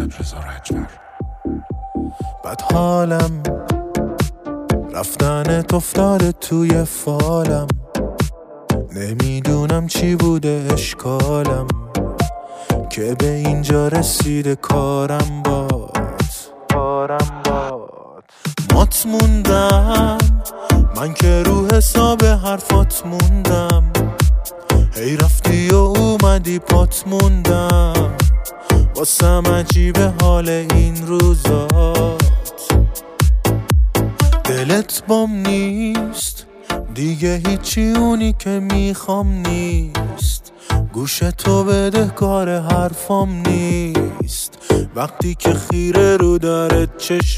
بد حالم رفتنت افتاده توی فالم، نمیدونم چی بوده اشکالم که به اینجا رسیده کارم باد. مات موندم من که رو حساب حرفات موندم، هی رفتی و اومدی پات موندم، واسم عجیبه حال این روزات. دلت بام نیست دیگه، هیچی اونی که میخوام نیست، گوش تو بدهکار حرفام نیست وقتی که خیره رو داره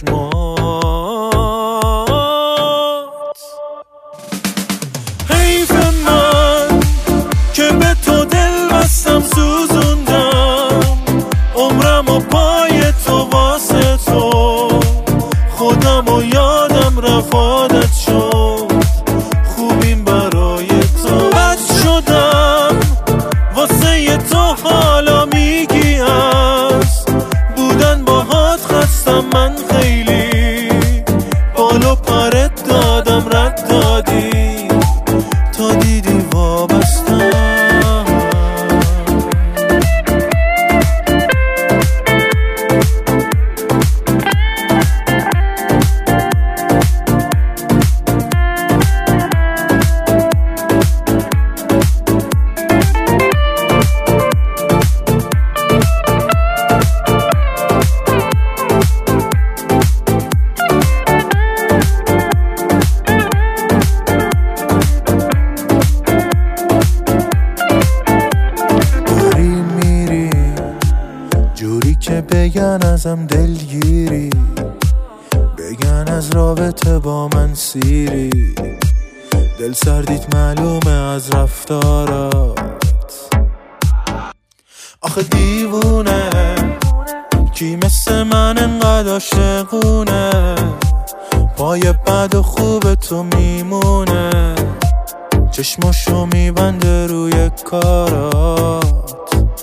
چشمات. حیف من که به تو دل بستم سوزوندم، عمرم و پای تو واسه تو، خودم و یادم رفادت شد، خوبیم برای تو. بد شدم واسه تو حالا میگی از بودن باهات خستم من خیلی، بالو پرت دادم رد دادی تا دیدی وابستم. که بگن ازم دلگیری، بگن از رابطه با من سیری، دل سردیت معلومه از رفتارات. آخه دیوونه کی مثل من انقدر عاشقونه، پای بد و خوب تو میمونه، چشماشو میبنده روی کارات.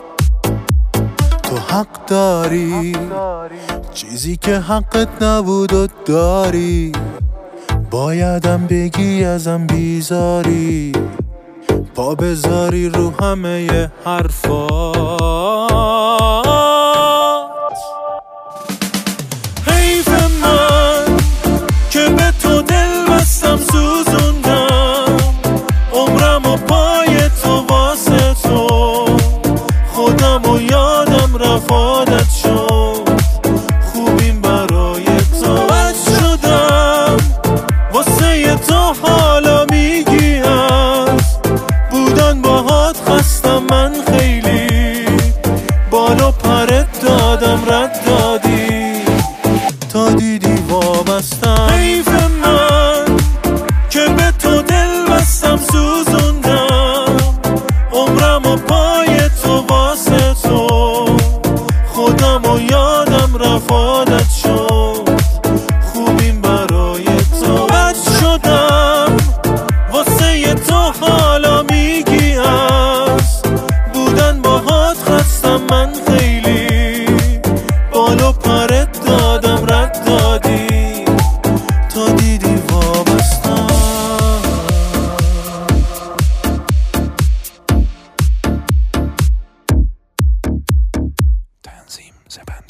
تو حق داری چیزی که حقت نبود و داری، بایدم بگی ازم بیزاری، پا بذاری رو همه حرفات. حیف من که به تو دل بستم سوزوندم، عمرم و پای تو واسه تو، خودم و یادم رفادت شد، خوبیم برای تو. بد شدم واسه تو حالا میگی از بودن باهات خستم من خیلی، بالو پرت دادم رد دادی تا دیدی وابستم. حیف من که به تو دل بستم سوزوندم، عمرم و پای تو واسه تو، خودم و یادم رفادت شد، خوبیم برای تو. بد شدم واسه تو حالا میگی از بودن باهات خستم من خیلی، بالو پرت دادم رد دادی تا دیدی وابستم. تنظیم زبان